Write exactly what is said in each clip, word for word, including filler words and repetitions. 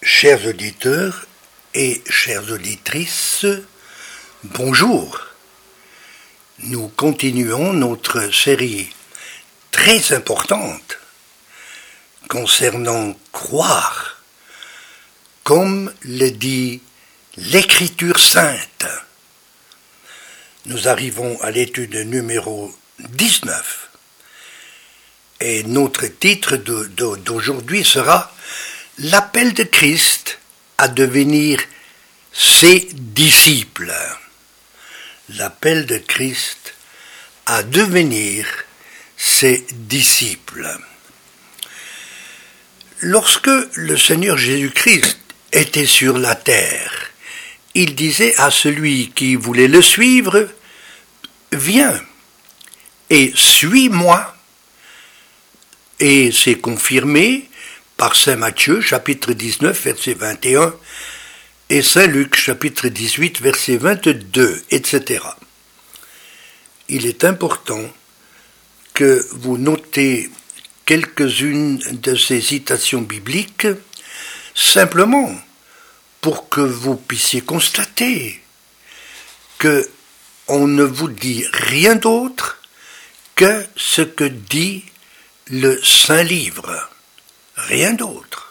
Chers auditeurs et chères auditrices, bonjour. Nous continuons notre série très importante concernant croire, comme le dit l'Écriture sainte. Nous arrivons à l'étude numéro dix-neuf et notre titre de, de, d'aujourd'hui sera « L'appel de Christ à devenir ses disciples ». L'appel de Christ à devenir ses disciples. Lorsque le Seigneur Jésus-Christ était sur la terre, il disait à celui qui voulait le suivre, « Viens et suis-moi ». Et c'est confirmé par saint Matthieu, chapitre dix-neuf, verset vingt et un, et saint Luc, chapitre dix-huit, verset vingt-deux, et cetera. Il est important que vous notez quelques-unes de ces citations bibliques, simplement pour que vous puissiez constater que on ne vous dit rien d'autre que ce que dit le Saint-Livre. Rien d'autre.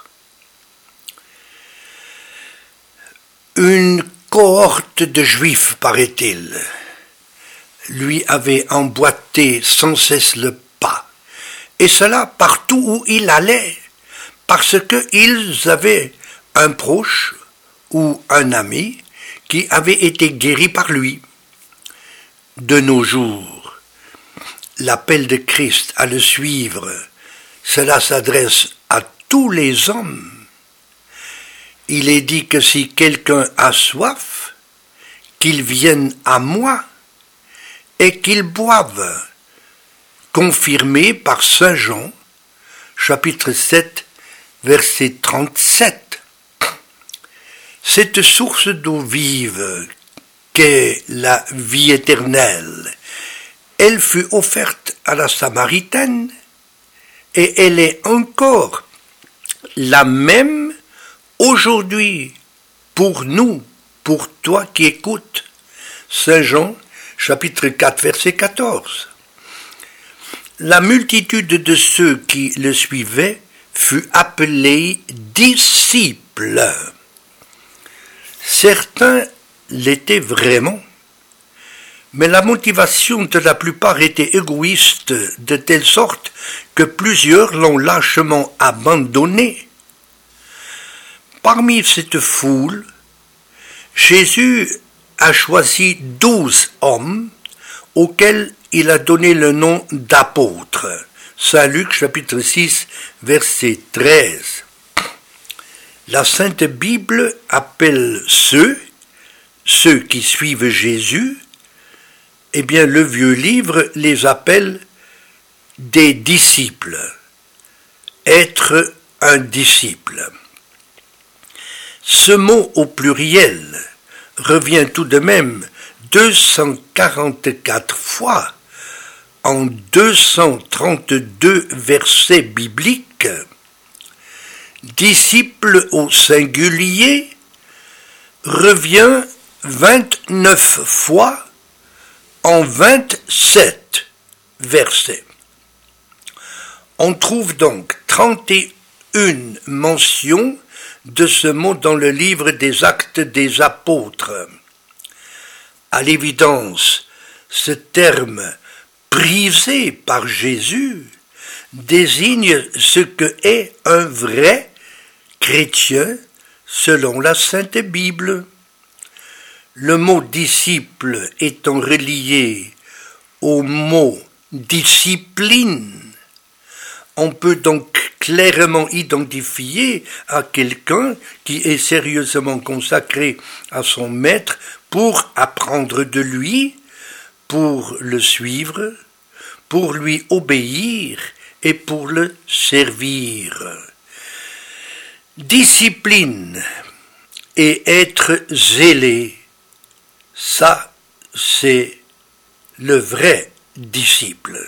Une cohorte de Juifs, paraît-il, lui avait emboîté sans cesse le pas, et cela partout où il allait, parce qu'ils avaient un proche ou un ami qui avait été guéri par lui. De nos jours, l'appel de Christ à le suivre, cela s'adresse à tous les hommes. Il est dit que si quelqu'un a soif, qu'il vienne à moi et qu'il boive, confirmé par saint Jean, chapitre sept, verset trente-sept. Cette source d'eau vive qu'est la vie éternelle, elle fut offerte à la Samaritaine et elle est encore la même aujourd'hui pour nous, pour toi qui écoutes. saint Jean, chapitre quatre, verset quatorze. La multitude de ceux qui le suivaient fut appelée disciples. Certains l'étaient vraiment, mais la motivation de la plupart était égoïste, de telle sorte que plusieurs l'ont lâchement abandonné. Parmi cette foule, Jésus a choisi douze hommes auxquels il a donné le nom d'apôtres. saint Luc, chapitre six, verset treize. La Sainte Bible appelle ceux, ceux qui suivent Jésus, eh bien, le vieux livre les appelle des disciples. Être un disciple. Ce mot au pluriel revient tout de même deux cent quarante-quatre fois en deux cent trente-deux versets bibliques. Disciple au singulier revient vingt-neuf fois en vingt-sept versets. On trouve donc trente et une mentions de ce mot dans le livre des Actes des Apôtres. À l'évidence, ce terme prisé par Jésus désigne ce que est un vrai chrétien selon la Sainte Bible. Le mot disciple étant relié au mot discipline, on peut donc clairement identifier à quelqu'un qui est sérieusement consacré à son maître pour apprendre de lui, pour le suivre, pour lui obéir et pour le servir. Discipline et être zélé, ça, c'est le vrai disciple.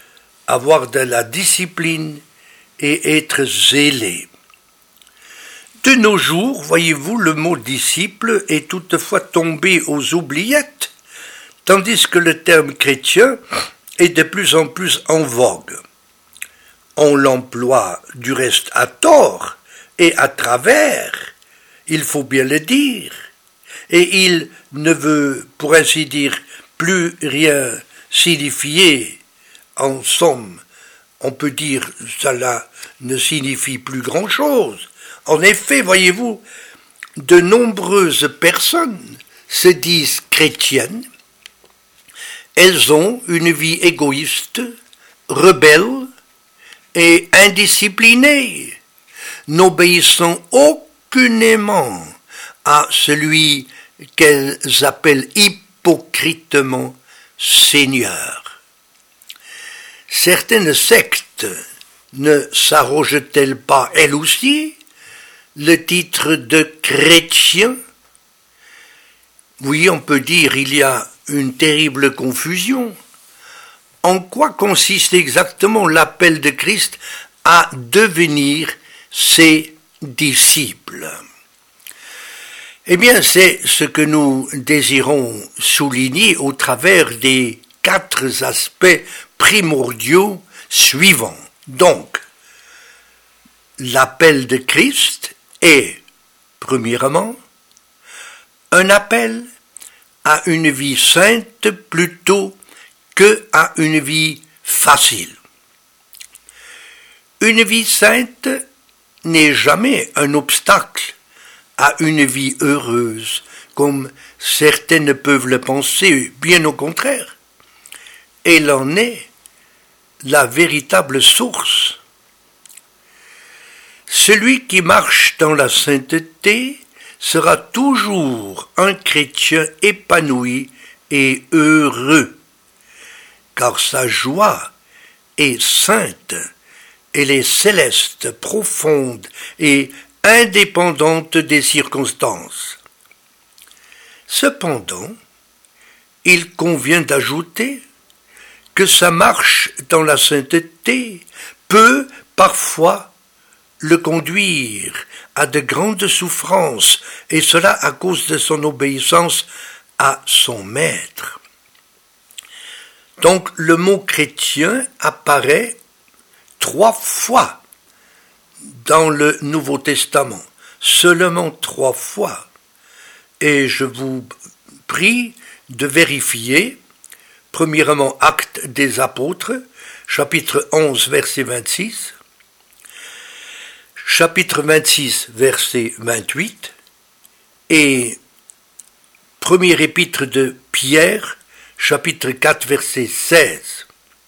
Avoir de la discipline et être zélé. De nos jours, voyez-vous, le mot disciple est toutefois tombé aux oubliettes, tandis que le terme chrétien est de plus en plus en vogue. On l'emploie du reste à tort et à travers, il faut bien le dire, et il ne veut, pour ainsi dire, plus rien signifier. En somme, on peut dire que cela ne signifie plus grand-chose. En effet, voyez-vous, de nombreuses personnes se disent chrétiennes. Elles ont une vie égoïste, rebelle et indisciplinée, n'obéissant aucunement à celui qu'elles appellent hypocritement Seigneur. Certaines sectes ne s'arrogent-elles pas, elles aussi, le titre de chrétien? Oui, on peut dire il y a une terrible confusion. En quoi consiste exactement l'appel de Christ à devenir ses disciples? Eh bien, c'est ce que nous désirons souligner au travers des quatre aspects primordiaux suivants. Donc, l'appel de Christ est, premièrement, un appel à une vie sainte plutôt que à une vie facile. Une vie sainte n'est jamais un obstacle à une vie heureuse, comme certaines peuvent le penser, bien au contraire. Elle en est la véritable source. Celui qui marche dans la sainteté sera toujours un chrétien épanoui et heureux, car sa joie est sainte, elle est céleste, profonde et indépendante des circonstances. Cependant, il convient d'ajouter que sa marche dans la sainteté peut parfois le conduire à de grandes souffrances, et cela à cause de son obéissance à son maître. Donc le mot chrétien apparaît trois fois dans le Nouveau Testament, seulement trois fois, et je vous prie de vérifier. Premièrement, Actes des Apôtres, chapitre onze, verset vingt-six, chapitre vingt-six, verset vingt-huit, et première épître de Pierre, chapitre quatre, verset seize.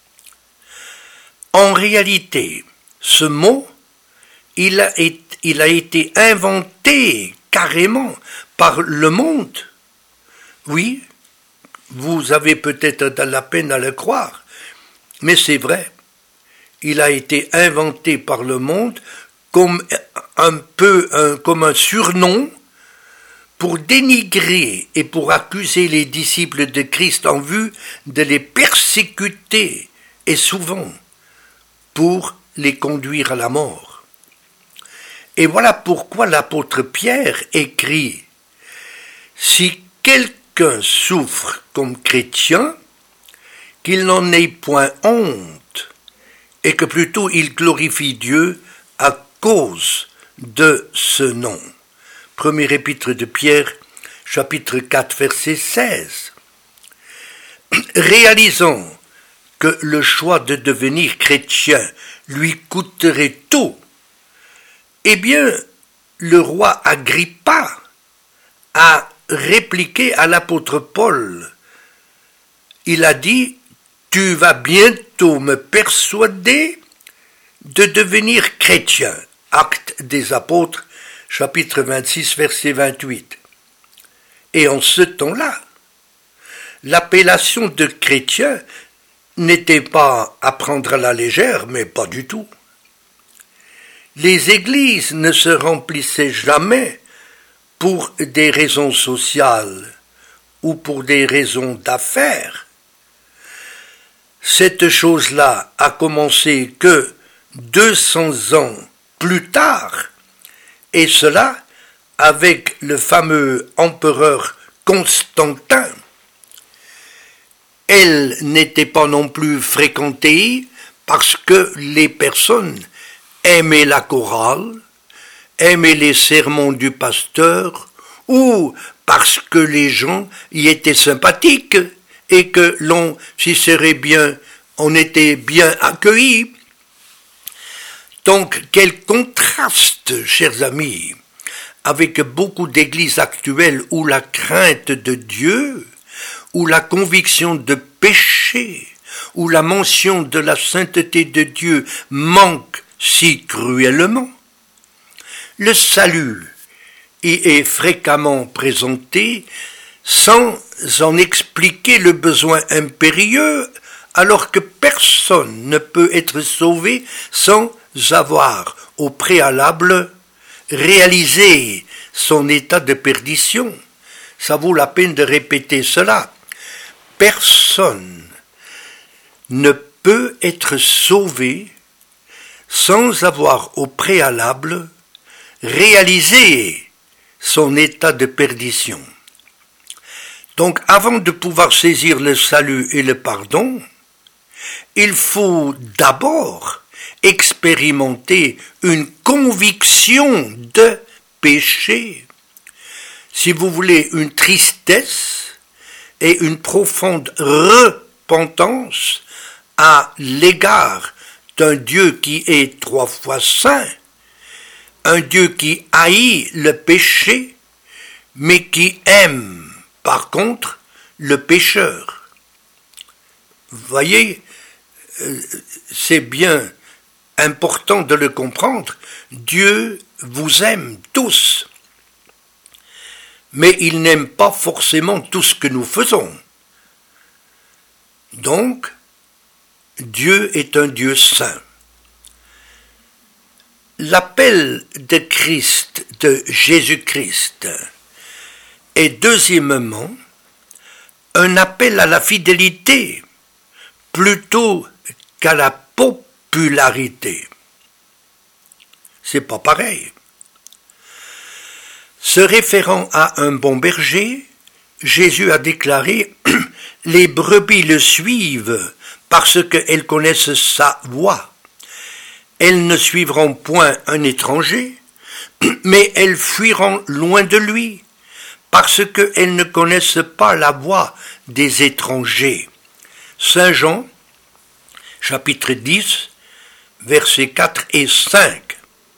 En réalité, ce mot, il a, été, il a été inventé carrément par le monde. Oui, vous avez peut-être de la peine à le croire, mais c'est vrai. Il a été inventé par le monde comme un peu un, comme un surnom pour dénigrer et pour accuser les disciples de Christ en vue de les persécuter et souvent pour les conduire à la mort. Et voilà pourquoi l'apôtre Pierre écrit « Si quelqu'un souffre comme chrétien, qu'il n'en ait point honte, et que plutôt il glorifie Dieu à cause de ce nom. » Premier épître de Pierre, chapitre quatre, verset seize. Réalisant que le choix de devenir chrétien lui coûterait tout, eh bien, le roi Agrippa a répliqué à l'apôtre Paul. Il a dit « Tu vas bientôt me persuader de devenir chrétien. » Actes des Apôtres, chapitre vingt-six, verset vingt-huit. Et en ce temps-là, l'appellation de chrétien n'était pas à prendre à la légère, mais pas du tout. Les églises ne se remplissaient jamais pour des raisons sociales ou pour des raisons d'affaires. Cette chose-là a commencé que deux cents ans plus tard, et cela avec le fameux empereur Constantin. Elle n'était pas non plus fréquentée parce que les personnes aimaient la chorale, aimaient les sermons du pasteur, ou parce que les gens y étaient sympathiques et que l'on s'y serait bien, on était bien accueillis. Donc, quel contraste, chers amis, avec beaucoup d'églises actuelles où la crainte de Dieu, où la conviction de péché, où la mention de la sainteté de Dieu manque si cruellement. Le salut y est fréquemment présenté sans en expliquer le besoin impérieux, alors que personne ne peut être sauvé sans avoir au préalable réalisé son état de perdition. Ça vaut la peine de répéter cela. Personne ne peut être sauvé sans avoir au préalable réalisé son état de perdition. Donc, avant de pouvoir saisir le salut et le pardon, il faut d'abord expérimenter une conviction de péché. Si vous voulez, une tristesse et une profonde repentance à l'égard d'un Dieu qui est trois fois saint, un Dieu qui haït le péché, mais qui aime, par contre, le pécheur. Vous voyez, c'est bien important de le comprendre. Dieu vous aime tous, mais il n'aime pas forcément tout ce que nous faisons. Donc, Dieu est un Dieu saint. L'appel de Christ, de Jésus-Christ, est deuxièmement un appel à la fidélité plutôt qu'à la popularité. C'est pas pareil. Se référant à un bon berger, Jésus a déclaré « Les brebis le suivent parce qu'elles connaissent sa voix. Elles ne suivront point un étranger, mais elles fuiront loin de lui, parce qu'elles ne connaissent pas la voix des étrangers. » Saint Jean, chapitre dix, versets quatre et cinq.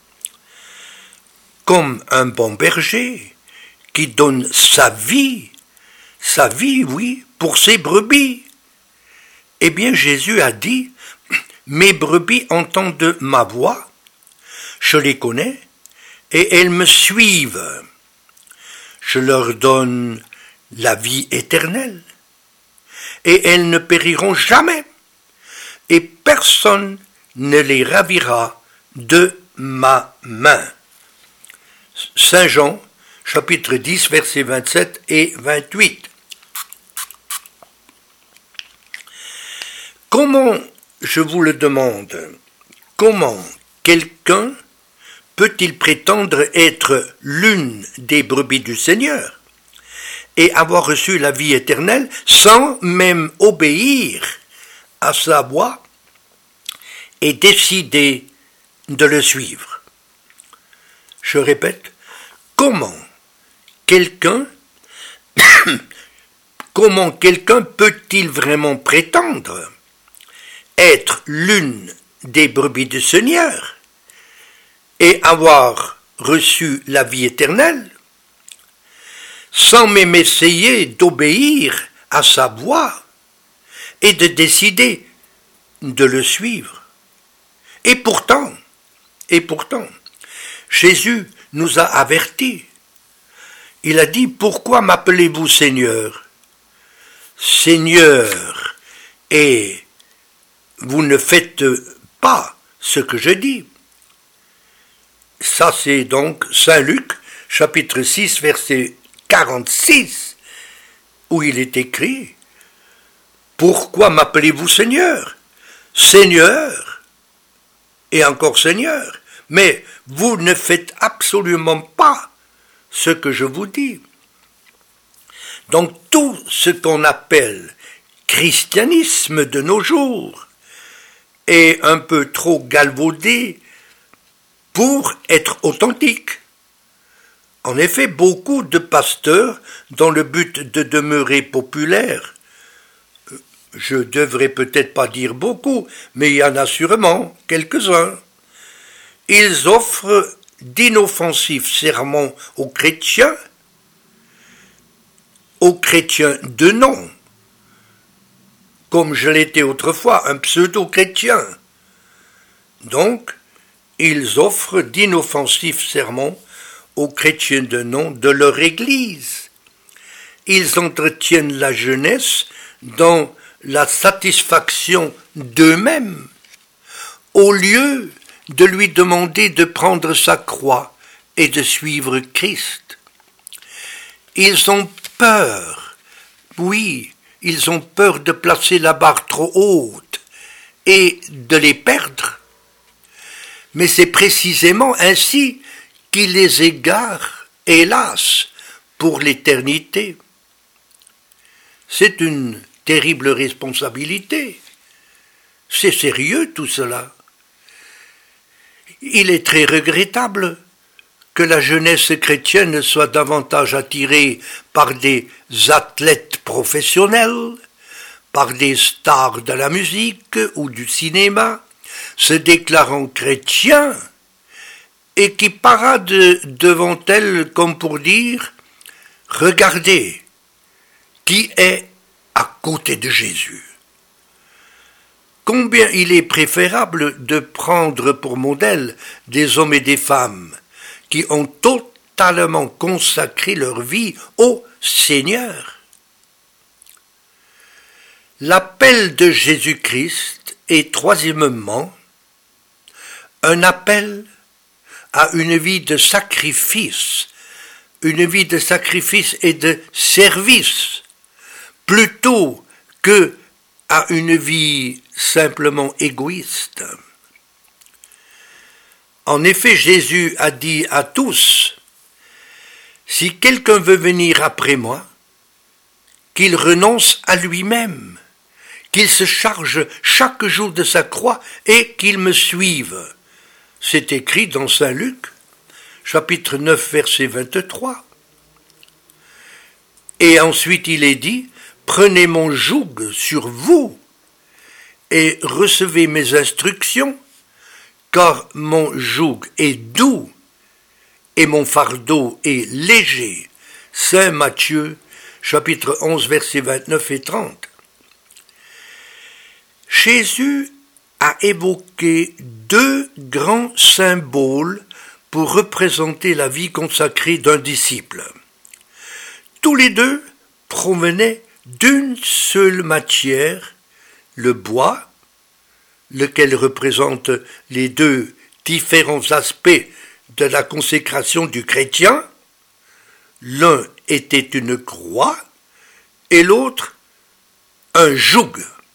Comme un bon berger qui donne sa vie, sa vie, oui, pour ses brebis. Eh bien, Jésus a dit, « Mes brebis entendent ma voix, je les connais, et elles me suivent. Je leur donne la vie éternelle, et elles ne périront jamais, et personne ne les ravira de ma main. » Saint Jean, chapitre dix, versets vingt-sept et vingt-huit. Comment, je vous le demande, comment quelqu'un peut-il prétendre être l'une des brebis du Seigneur et avoir reçu la vie éternelle sans même obéir à sa voix et décider de le suivre? Je répète, comment quelqu'un comment quelqu'un peut-il vraiment prétendre être l'une des brebis du Seigneur et avoir reçu la vie éternelle sans même essayer d'obéir à sa voix et de décider de le suivre? Et pourtant, et pourtant, Jésus nous a avertis. Il a dit, « Pourquoi m'appelez-vous Seigneur ? Seigneur, et vous ne faites pas ce que je dis. » Ça, c'est donc Saint Luc, chapitre six, verset quarante-six, où il est écrit, « Pourquoi m'appelez-vous Seigneur ? Seigneur, et encore Seigneur, mais vous ne faites absolument pas ce que je vous dis. Donc tout ce qu'on appelle christianisme de nos jours est un peu trop galvaudé pour être authentique. En effet, beaucoup de pasteurs, dans le but de demeurer populaires, je devrais peut-être pas dire beaucoup, mais il y en a sûrement quelques-uns, ils offrent d'inoffensifs sermons aux chrétiens, aux chrétiens de nom, comme je l'étais autrefois, un pseudo-chrétien. Donc, ils offrent d'inoffensifs sermons aux chrétiens de nom de leur Église. Ils entretiennent la jeunesse dans la satisfaction d'eux-mêmes, au lieu de lui demander de prendre sa croix et de suivre Christ. Ils ont peur, oui, ils ont peur de placer la barre trop haute et de les perdre. Mais c'est précisément ainsi qu'il les égare, hélas, pour l'éternité. C'est une terrible responsabilité. C'est sérieux tout cela. Il est très regrettable que la jeunesse chrétienne soit davantage attirée par des athlètes professionnels, par des stars de la musique ou du cinéma, se déclarant chrétiens, et qui paradent devant elle comme pour dire « Regardez qui est à côté de Jésus ». Combien il est préférable de prendre pour modèle des hommes et des femmes qui ont totalement consacré leur vie au Seigneur. L'appel de Jésus-Christ est troisièmement un appel à une vie de sacrifice, une vie de sacrifice et de service, plutôt que à une vie simplement égoïste. En effet, Jésus a dit à tous, « Si quelqu'un veut venir après moi, qu'il renonce à lui-même, qu'il se charge chaque jour de sa croix et qu'il me suive. » C'est écrit dans Saint Luc, chapitre neuf, verset vingt-trois. Et ensuite il est dit, « Prenez mon joug sur vous et recevez mes instructions, car mon joug est doux et mon fardeau est léger. » Saint Matthieu, chapitre onze, versets vingt-neuf et trente. Jésus a évoqué deux grands symboles pour représenter la vie consacrée d'un disciple. Tous les deux provenaient d'une seule matière, le bois, lequel représente les deux différents aspects de la consécration du chrétien. L'un était une croix et l'autre un joug.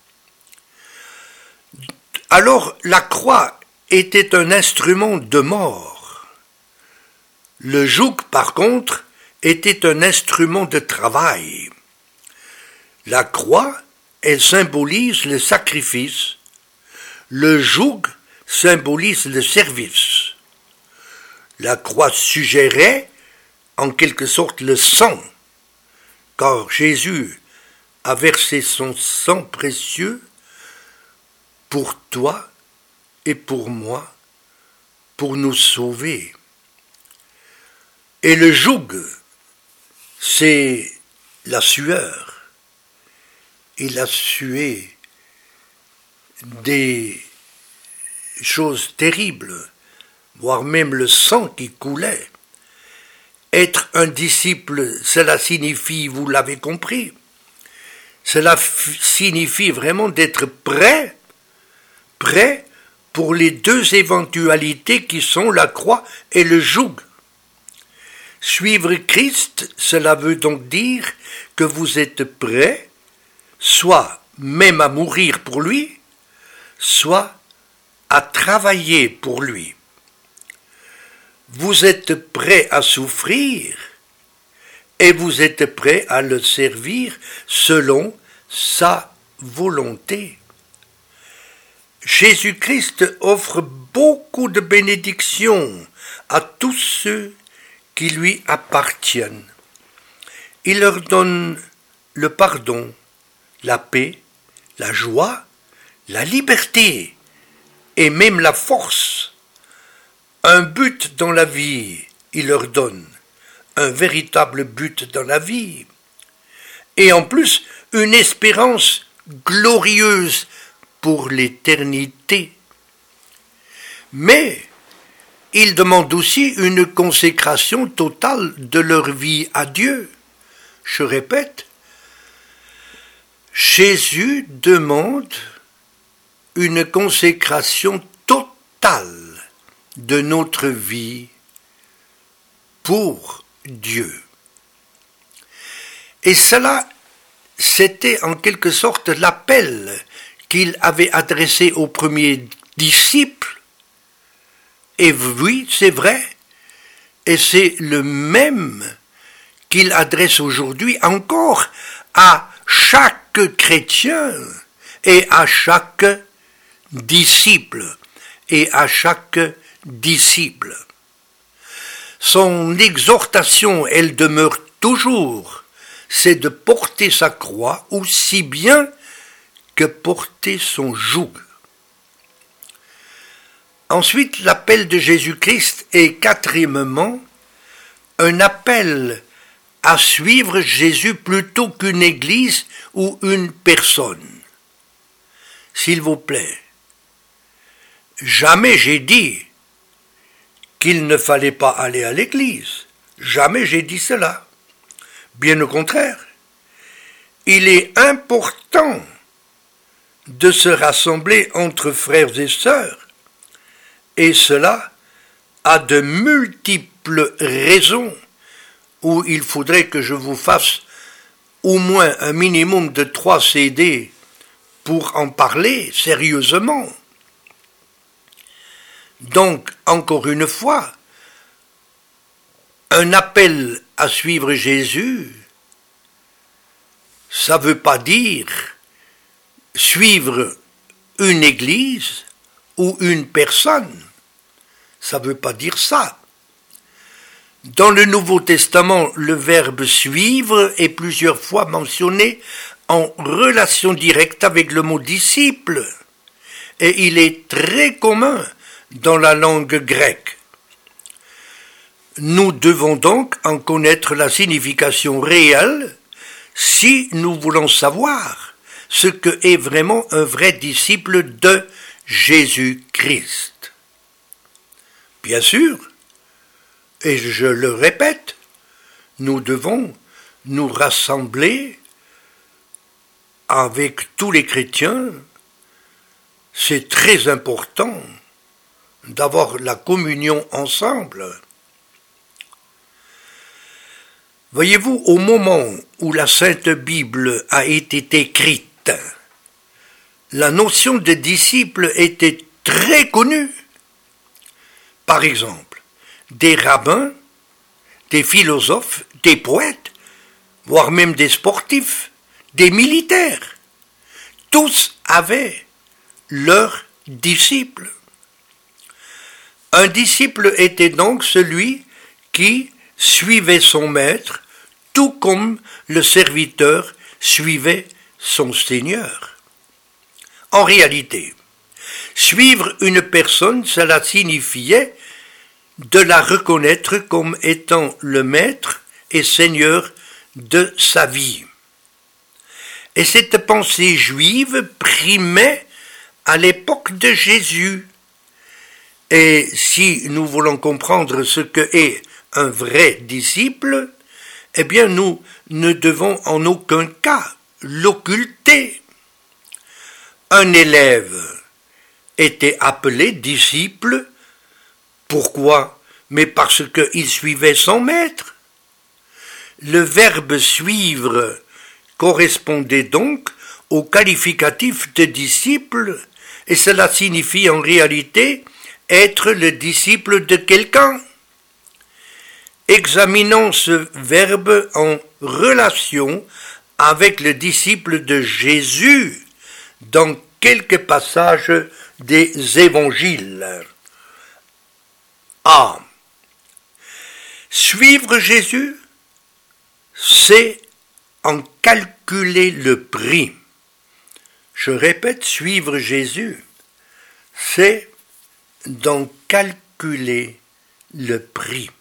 Alors la croix était un instrument de mort. Le joug, par contre, était un instrument de travail. La croix, elle symbolise le sacrifice. Le joug symbolise le service. La croix suggérait en quelque sorte le sang, car Jésus a versé son sang précieux pour toi et pour moi, pour nous sauver. Et le joug, c'est la sueur. Il a sué des choses terribles, voire même le sang qui coulait. Être un disciple, cela signifie, vous l'avez compris, cela f- signifie vraiment d'être prêt, prêt pour les deux éventualités qui sont la croix et le joug. Suivre Christ, cela veut donc dire que vous êtes prêt, soit même à mourir pour lui, soit à travailler pour lui. vous êtes prêt à souffrir et vous êtes prêt à le servir selon sa volonté. Jésus-Christ offre beaucoup de bénédictions à tous ceux qui lui appartiennent. Il leur donne le pardon, la paix, la joie, la liberté et même la force. Un but dans la vie, il leur donne, un véritable but dans la vie. Et en plus, une espérance glorieuse pour l'éternité. Mais il demande aussi une consécration totale de leur vie à Dieu. Je répète, Jésus demande une consécration totale de notre vie pour Dieu. Et cela, c'était en quelque sorte l'appel qu'il avait adressé aux premiers disciples. Et oui, c'est vrai, et c'est le même qu'il adresse aujourd'hui encore à chaque chrétien et à chaque disciple et à chaque disciple. Son exhortation, elle demeure toujours, c'est de porter sa croix aussi bien que porter son joug. Ensuite, l'appel de Jésus-Christ est quatrièmement un appel à suivre Jésus plutôt qu'une église ou une personne. S'il vous plaît, jamais j'ai dit qu'il ne fallait pas aller à l'église. Jamais j'ai dit cela. Bien au contraire, il est important de se rassembler entre frères et sœurs, et cela a de multiples raisons où il faudrait que je vous fasse au moins un minimum de trois C D pour en parler sérieusement. Donc, encore une fois, un appel à suivre Jésus, ça ne veut pas dire suivre une église ou une personne. Ça ne veut pas dire ça. Dans le Nouveau Testament, le verbe « suivre » est plusieurs fois mentionné en relation directe avec le mot « disciple » et il est très commun dans la langue grecque. Nous devons donc en connaître la signification réelle si nous voulons savoir ce que est vraiment un vrai disciple de Jésus-Christ. Bien sûr, et je le répète, nous devons nous rassembler avec tous les chrétiens. C'est très important d'avoir la communion ensemble. Voyez-vous, au moment où la Sainte Bible a été écrite, la notion de disciple était très connue. Par exemple, des rabbins, des philosophes, des poètes, voire même des sportifs, des militaires, tous avaient leurs disciples. Un disciple était donc celui qui suivait son maître, tout comme le serviteur suivait son Seigneur. En réalité, suivre une personne, cela signifiait de la reconnaître comme étant le maître et Seigneur de sa vie. Et cette pensée juive primait à l'époque de Jésus. Et si nous voulons comprendre ce que est un vrai disciple, eh bien nous ne devons en aucun cas l'occulter. Un élève était appelé disciple. Pourquoi? Mais parce qu'il suivait son maître. Le verbe suivre correspondait donc au qualificatif de disciple, et cela signifie en réalité être le disciple de quelqu'un. examinons ce verbe en relation avec le disciple de Jésus dans quelques passages des évangiles. A. Suivre Jésus, c'est en calculer le prix. Je répète, suivre Jésus, c'est d'en calculer le prix.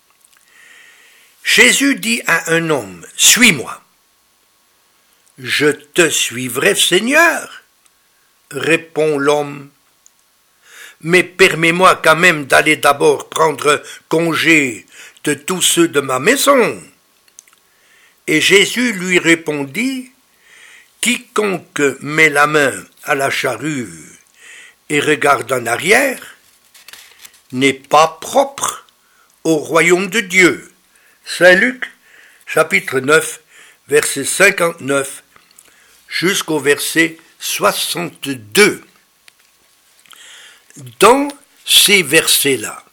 Jésus dit à un homme, « Suis-moi. » « Je te suivrai, Seigneur, » répond l'homme. « Mais permets-moi quand même d'aller d'abord prendre congé de tous ceux de ma maison. » Et Jésus lui répondit, « Quiconque met la main à la charrue et regarde en arrière n'est pas propre au royaume de Dieu. » Saint Luc, chapitre neuf, verset cinquante-neuf jusqu'au verset soixante-deux. Dans ces versets-là,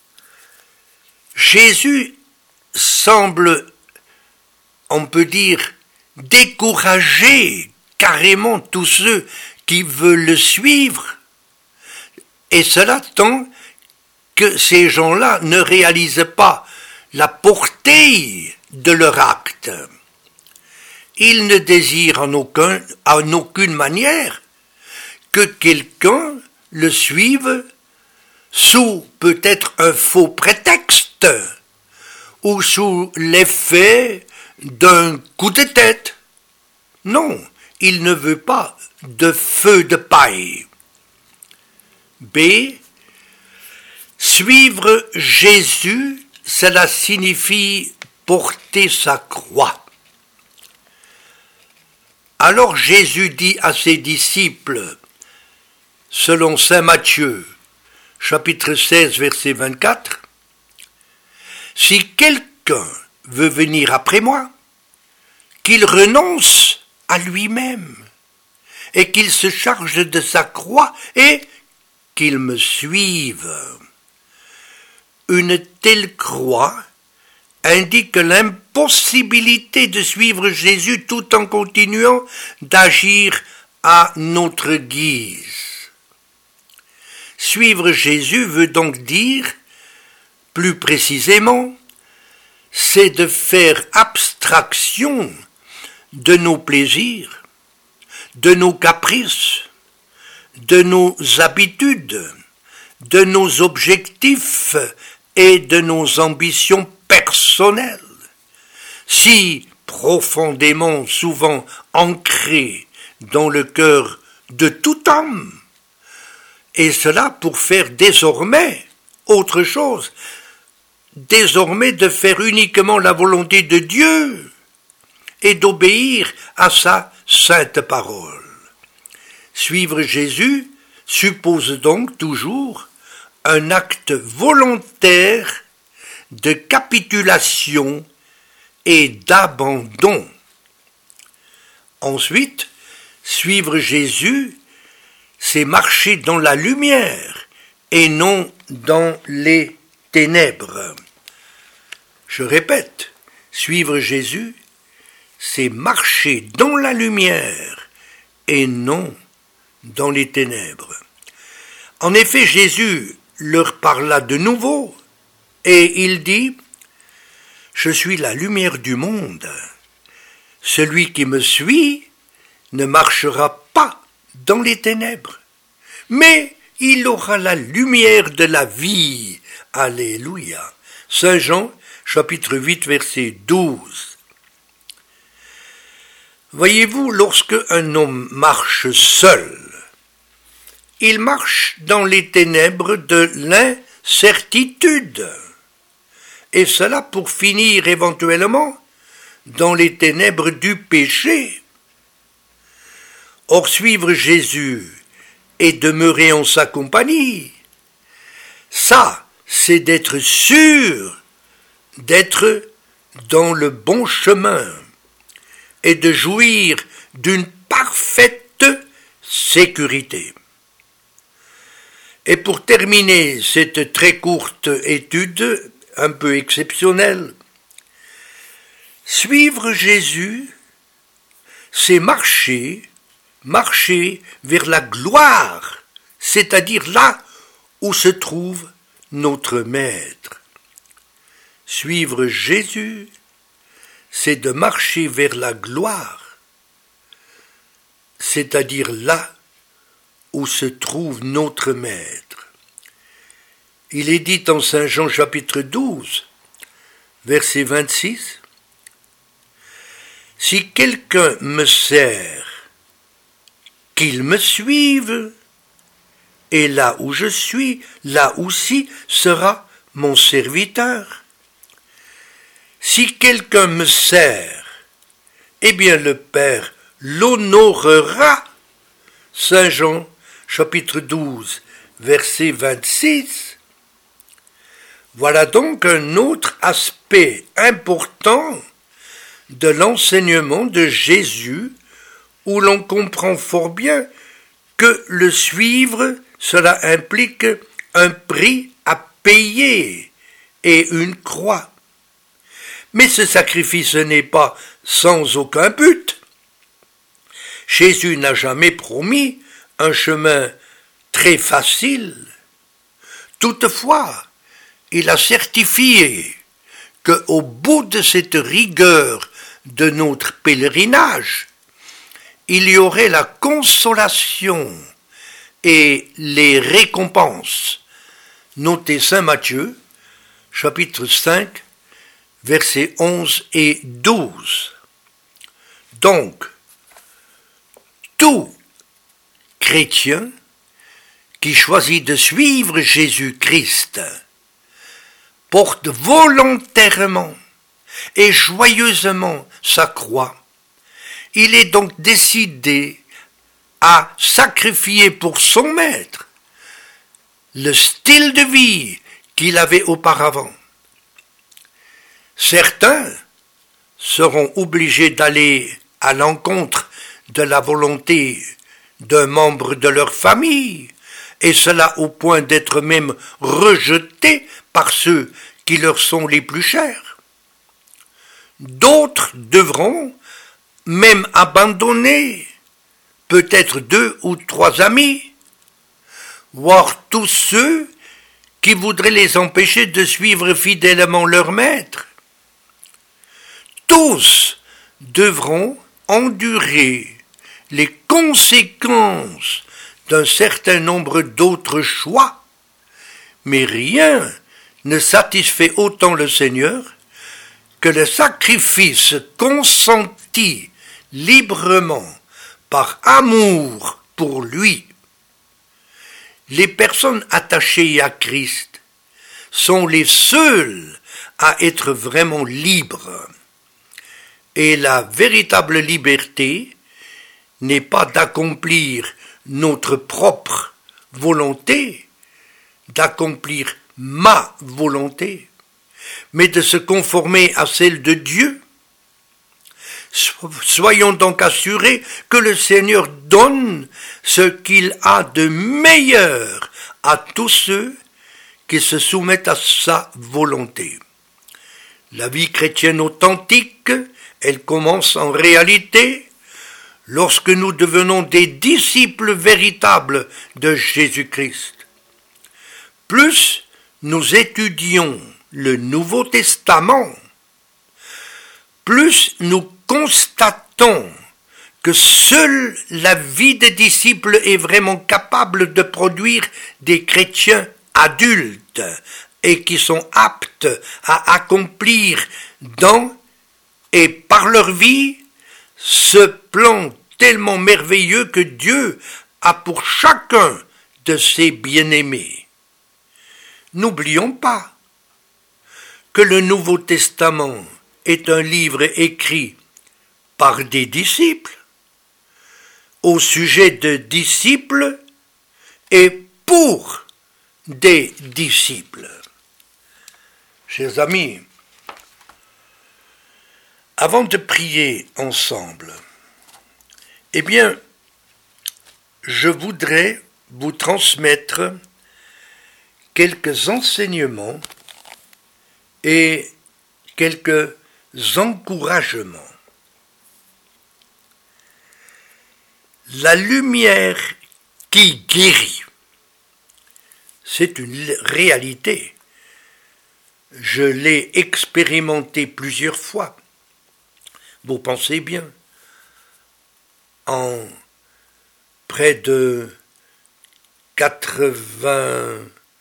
Jésus semble, on peut dire, décourager carrément tous ceux qui veulent le suivre, et cela tant que ces gens-là ne réalisent pas la portée de leur acte. Ils ne désirent en, aucun, en aucune manière que quelqu'un le suive sous peut-être un faux prétexte ou sous l'effet d'un coup de tête. Non, il ne veut pas de feu de paille. B. Suivre Jésus, cela signifie porter sa croix. Alors Jésus dit à ses disciples, selon saint Matthieu, chapitre seize, verset vingt-quatre, « Si quelqu'un veut venir après moi, qu'il renonce à lui-même et qu'il se charge de sa croix et qu'il me suive. » Une telle croix indique l'impossibilité de suivre Jésus tout en continuant d'agir à notre guise. Suivre Jésus veut donc dire, plus précisément, c'est de faire abstraction de nos plaisirs, de nos caprices, de nos habitudes, de nos objectifs et de nos ambitions personnelles, si profondément souvent ancrées dans le cœur de tout homme, et cela pour faire désormais autre chose, désormais de faire uniquement la volonté de Dieu et d'obéir à sa sainte parole. Suivre Jésus suppose donc toujours un acte volontaire de capitulation et d'abandon. Ensuite, suivre Jésus, c'est marcher dans la lumière et non dans les ténèbres. Je répète, suivre Jésus, c'est marcher dans la lumière et non dans les ténèbres. En effet, Jésus leur parla de nouveau et il dit « Je suis la lumière du monde. Celui qui me suit ne marchera pas dans les ténèbres, mais il aura la lumière de la vie. » Alléluia. Saint Jean, chapitre huit, verset douze. Voyez-vous, lorsque un homme marche seul, il marche dans les ténèbres de l'incertitude, et cela pour finir éventuellement dans les ténèbres du péché. Or, suivre Jésus et demeurer en sa compagnie, ça, c'est d'être sûr d'être dans le bon chemin et de jouir d'une parfaite sécurité. Et pour terminer cette très courte étude un peu exceptionnel. Suivre Jésus, c'est marcher, marcher vers la gloire, c'est-à-dire là où se trouve notre Maître. Suivre Jésus, c'est de marcher vers la gloire, c'est-à-dire là où se trouve notre Maître. Il est dit en Saint Jean chapitre douze, verset vingt-six, « Si quelqu'un me sert, qu'il me suive, et là où je suis, là aussi sera mon serviteur. Si quelqu'un me sert, eh bien le Père l'honorera. » Saint Jean, chapitre douze, verset vingt-six. Voilà donc un autre aspect important de l'enseignement de Jésus, où l'on comprend fort bien que le suivre, cela implique un prix à payer et une croix. Mais ce sacrifice n'est pas sans aucun but. Jésus n'a jamais promis un chemin très facile. Toutefois, il a certifié qu'au bout de cette rigueur de notre pèlerinage, il y aurait la consolation et les récompenses. Notez Saint Matthieu, chapitre cinq, versets onze et douze. Donc, tout chrétien qui choisit de suivre Jésus-Christ porte volontairement et joyeusement sa croix. Il est donc décidé à sacrifier pour son maître le style de vie qu'il avait auparavant. Certains seront obligés d'aller à l'encontre de la volonté d'un membre de leur famille, et cela au point d'être même rejetés par ceux qui leur sont les plus chers. D'autres devront même abandonner peut-être deux ou trois amis, voire tous ceux qui voudraient les empêcher de suivre fidèlement leur maître. Tous devront endurer les conséquences d'un certain nombre d'autres choix, mais rien ne satisfait autant le Seigneur que le sacrifice consenti librement par amour pour lui. Les personnes attachées à Christ sont les seules à être vraiment libres. Et la véritable liberté n'est pas d'accomplir notre propre volonté, d'accomplir ma volonté, mais de se conformer à celle de Dieu. Soyons donc assurés que le Seigneur donne ce qu'il a de meilleur à tous ceux qui se soumettent à sa volonté. La vie chrétienne authentique, elle commence en réalité lorsque nous devenons des disciples véritables de Jésus-Christ. Plus nous étudions le Nouveau Testament, plus nous constatons que seule la vie des disciples est vraiment capable de produire des chrétiens adultes et qui sont aptes à accomplir dans et par leur vie ce plan tellement merveilleux que Dieu a pour chacun de ses bien-aimés. N'oublions pas que le Nouveau Testament est un livre écrit par des disciples, au sujet de disciples et pour des disciples. Chers amis, avant de prier ensemble, eh bien, je voudrais vous transmettre quelques enseignements et quelques encouragements. La lumière qui guérit, c'est une réalité. Je l'ai expérimenté plusieurs fois. Vous pensez bien, en près de quatre-vingts,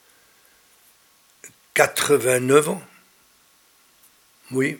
quatre-vingt-neuf ans, oui,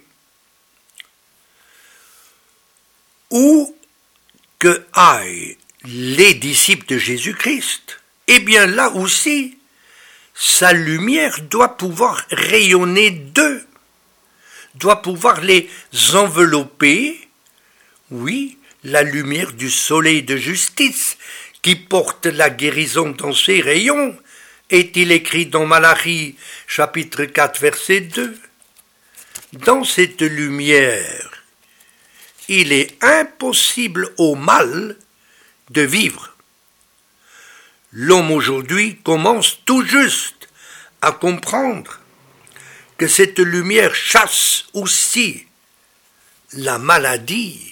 où que aillent les disciples de Jésus-Christ, eh bien là aussi, sa lumière doit pouvoir rayonner d'eux, doit pouvoir les envelopper, oui, la lumière du soleil de justice qui porte la guérison dans ses rayons, est-il écrit dans Malachie, chapitre quatre, verset deux. Dans cette lumière, il est impossible au mal de vivre. L'homme aujourd'hui commence tout juste à comprendre que cette lumière chasse aussi la maladie.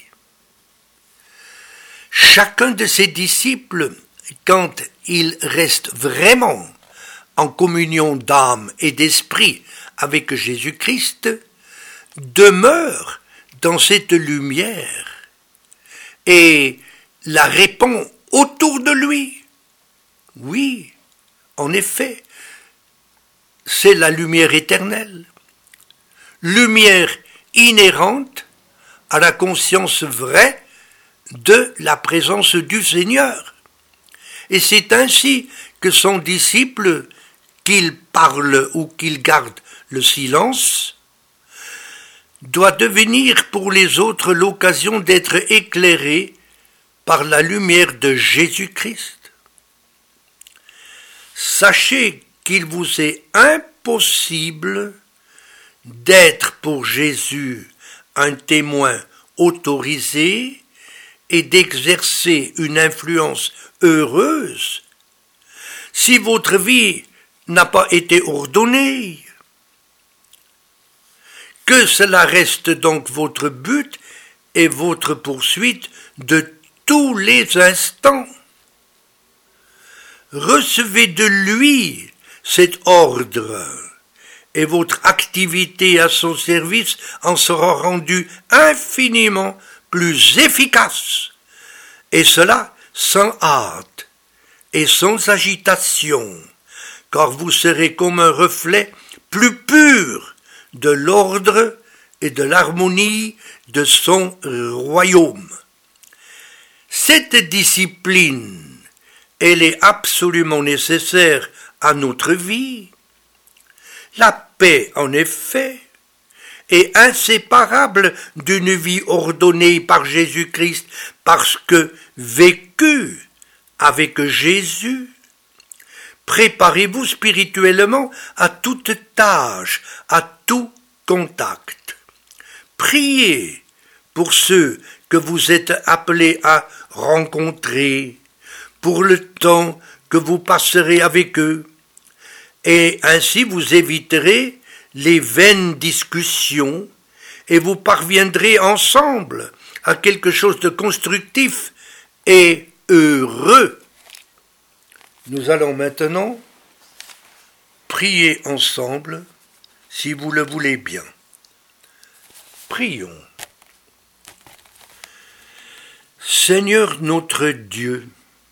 Chacun de ses disciples, quand il reste vraiment en communion d'âme et d'esprit avec Jésus-Christ, demeure dans cette lumière et la répand autour de lui. Oui, en effet, c'est la lumière éternelle, lumière inhérente à la conscience vraie de la présence du Seigneur. Et c'est ainsi que son disciple, qu'il parle ou qu'il garde le silence, doit devenir pour les autres l'occasion d'être éclairé par la lumière de Jésus-Christ. Sachez qu'il vous est impossible d'être pour Jésus un témoin autorisé et d'exercer une influence heureuse si votre vie n'a pas été ordonnée. Que cela reste donc votre but et votre poursuite de tous les instants. Recevez de lui cet ordre et votre activité à son service en sera rendue infiniment plus efficace, et cela sans hâte et sans agitation, car vous serez comme un reflet plus pur de l'ordre et de l'harmonie de son royaume. Cette discipline, elle est absolument nécessaire à notre vie. La paix, en effet, est inséparable d'une vie ordonnée par Jésus-Christ, parce que vécue avec Jésus, préparez-vous spirituellement à toute tâche, à tout contact. Priez pour ceux que vous êtes appelés à rencontrer, pour le temps que vous passerez avec eux, et ainsi vous éviterez les vaines discussions et vous parviendrez ensemble à quelque chose de constructif et heureux. Nous allons maintenant prier ensemble, si vous le voulez bien. Prions. Seigneur notre Dieu,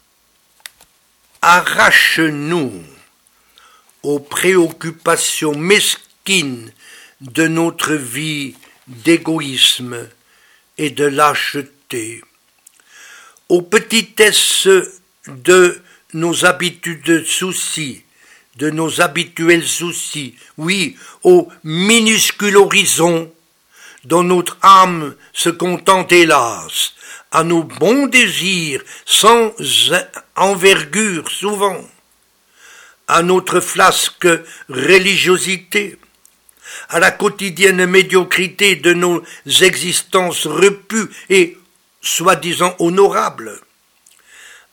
arrache-nous aux préoccupations mesquines de notre vie d'égoïsme et de lâcheté, aux petitesses de nos habitudes de soucis, de nos habituels soucis, oui, au minuscule horizon dont notre âme se contente hélas, à nos bons désirs sans envergure souvent, à notre flasque religiosité, à la quotidienne médiocrité de nos existences repues et soi-disant honorables.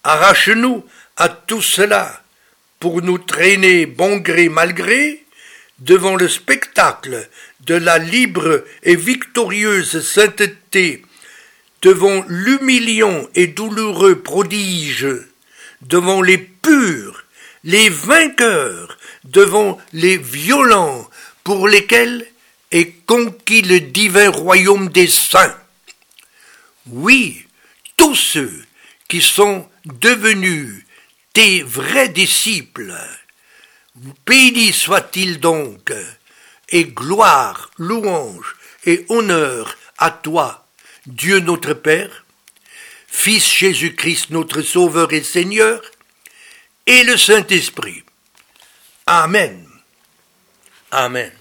Arrache-nous à tout cela pour nous traîner bon gré mal gré devant le spectacle de la libre et victorieuse sainteté, devant l'humiliant et douloureux prodige, devant les purs, les vainqueurs, devant les violents, pour lesquels est conquis le divin royaume des saints. Oui, tous ceux qui sont devenus tes vrais disciples, béni soit-il donc, et gloire, louange et honneur à toi, Dieu notre Père, Fils Jésus-Christ notre Sauveur et Seigneur, et le Saint-Esprit. Amen. Amen.